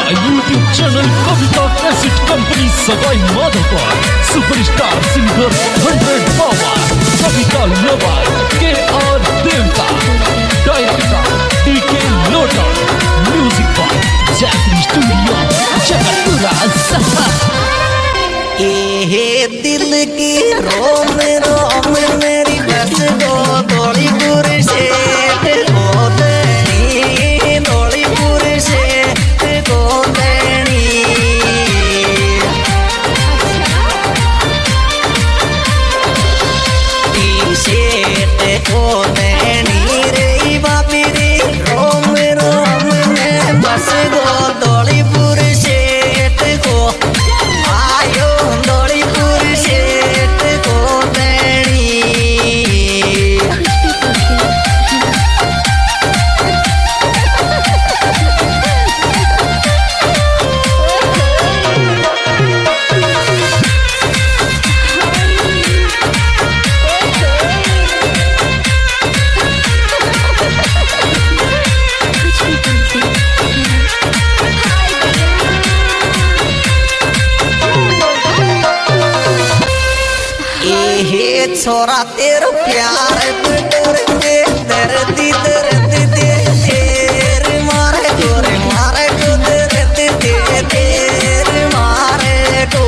YouTube channel Kavita cassette company सगाई Madhopur. Superstar singer 100 power Kavita lover KR Devta, director DK लोटर, music by जैकरी studio Jagatpura सफा। ये दिल की रोम रोम मेरी बस गो थोड़ी दूर से छोरा तेरा प्यार करके दर्दी दर्द दे तेर मारे को दर्द दे तेर मारे को।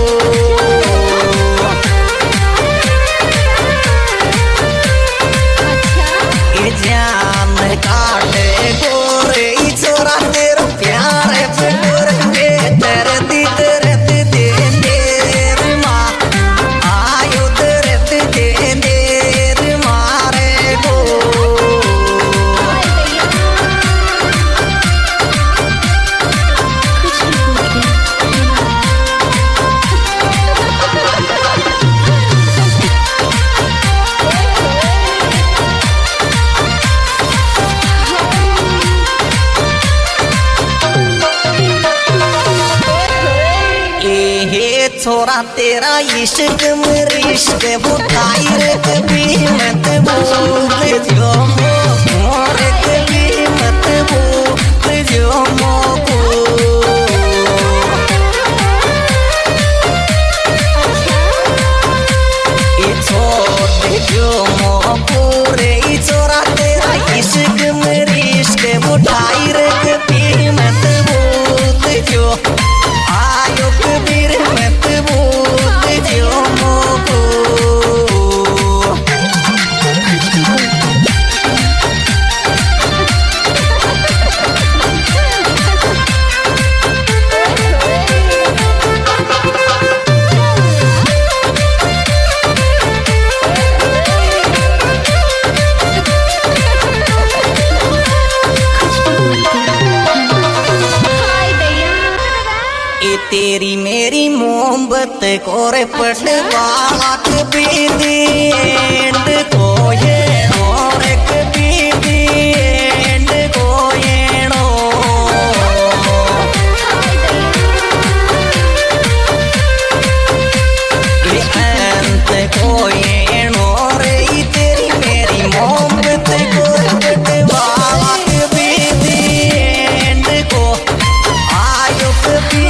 ये जान काटे गोरे छोरा तेरा प्यार करके दर्दी दर्द दे तेर माँ आयो दर्द दे छोरा तेरा इश्क मेरी इश्क वो तायर कभी मत भूल जो मोर कभी मत भूल जो मोको। ये छोड़ जो मोको रे छोरा तेरा इश्क मेरी इश्क वो तायर कभी मत भूल जो आयो कबीर मत भूल जो मोको। तेरी मेरी मोहब्बत कोरे पटवाला कभी एंड को ये और कभी एंड को ये नो। अंत को ये नो रे तेरी मेरी मोहब्बत कोरे पटवाला कभी एंड को आयो कभी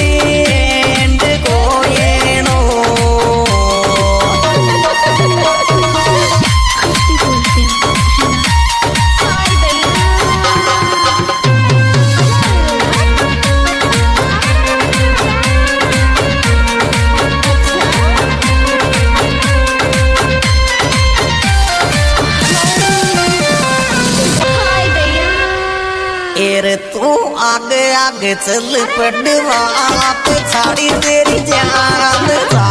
तू आगे आगे चल पड़वा पछाड़ी तेरी जान।